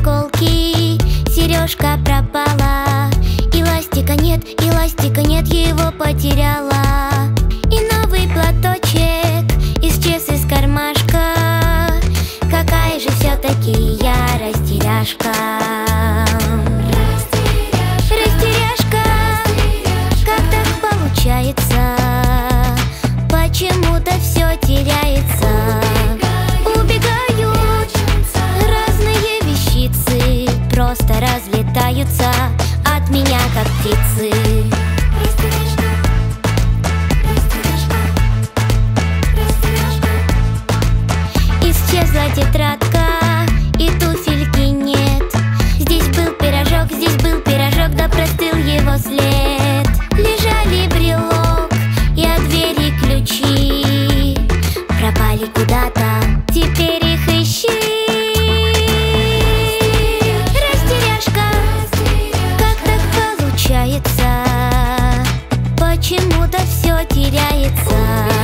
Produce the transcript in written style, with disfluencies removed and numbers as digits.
заколки, сережка пропала. Эластика нет, его потеряла. И новый платочек исчез из кармашка. Какая же все-таки я растеряшка. Растеряшка, как так получается? Почему-то все теряется. Убегают разные вещицы, просто разлетаются от меня, как птицы. Исчезла тетрадка, и туфельки нет. Здесь был пирожок, да простыл его след. Лежали брелок и от двери ключи. Пропали куда-то, теперь их ищи. Растеряшка, как так получается? Почему-то все теряется.